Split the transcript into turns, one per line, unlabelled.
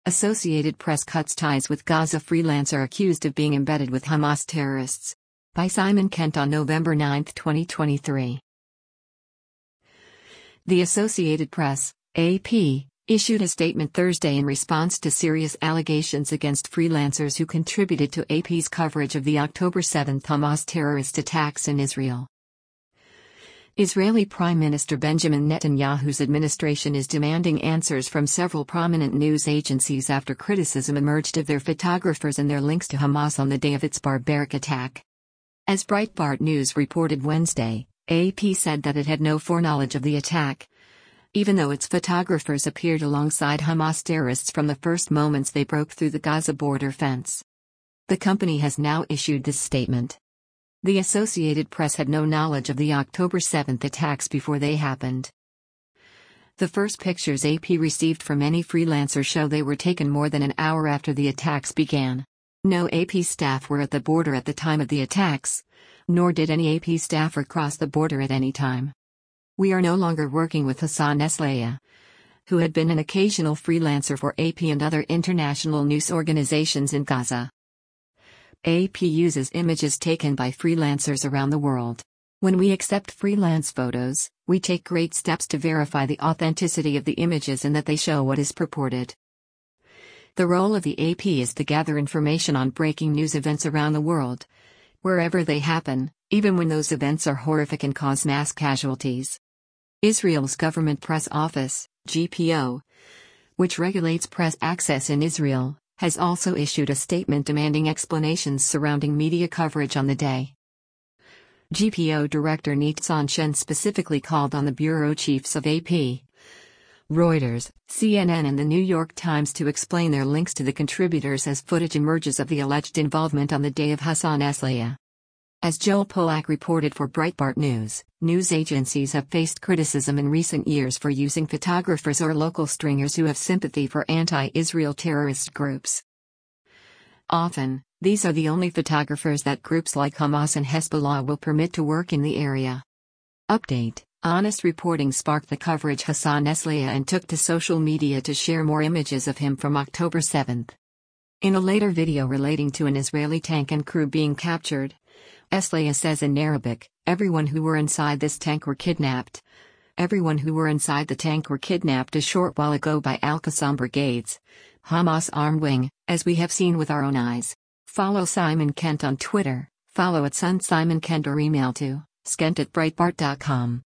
Associated Press cuts ties with Gaza freelancer accused of being embedded with Hamas terrorists. By Simon Kent on November 9, 2023. The Associated Press, AP, issued a statement Thursday in response to serious allegations against freelancers who contributed to AP's coverage of the October 7 Hamas terrorist attacks in Israel. Israeli Prime Minister Benjamin Netanyahu's administration is demanding answers from several prominent news agencies after criticism emerged of their photographers and their links to Hamas on the day of its barbaric attack. As Breitbart News reported Wednesday, AP said that it had no foreknowledge of the attack, even though its photographers appeared alongside Hamas terrorists from the first moments they broke through the Gaza border fence. The company has now issued this statement. The Associated Press had no knowledge of the October 7 attacks before they happened. The first pictures AP received from any freelancer show they were taken more than an hour after the attacks began. No AP staff were at the border at the time of the attacks, nor did any AP staffer cross the border at any time. We are no longer working with Hassan Nasrallah, who had been an occasional freelancer for AP and other international news organizations in Gaza. AP uses images taken by freelancers around the world. When we accept freelance photos, we take great steps to verify the authenticity of the images and that they show what is purported. The role of the AP is to gather information on breaking news events around the world, wherever they happen, even when those events are horrific and cause mass casualties. Israel's Government Press Office, GPO, which regulates press access in Israel, has also issued a statement demanding explanations surrounding media coverage on the day. GPO Director Nitzan Shen specifically called on the bureau chiefs of AP, Reuters, CNN and the New York Times to explain their links to the contributors as footage emerges of the alleged involvement on the day of Hassan Nasrallah. As Joel Pollack reported for Breitbart News, news agencies have faced criticism in recent years for using photographers or local stringers who have sympathy for anti-Israel terrorist groups. Often, these are the only photographers that groups like Hamas and Hezbollah will permit to work in the area. Update: Honest reporting sparked the coverage Hassan Nasrallah and took to social media to share more images of him from October 7. In a later video relating to an Israeli tank and crew being captured, Nasrallah says in Arabic, "Everyone who were inside this tank were kidnapped. Everyone who were inside the tank were kidnapped a short while ago by Al-Qassam Brigades, Hamas armed wing, as we have seen with our own eyes." Follow Simon Kent on Twitter, follow @SunSimonKent or email to skent@breitbart.com.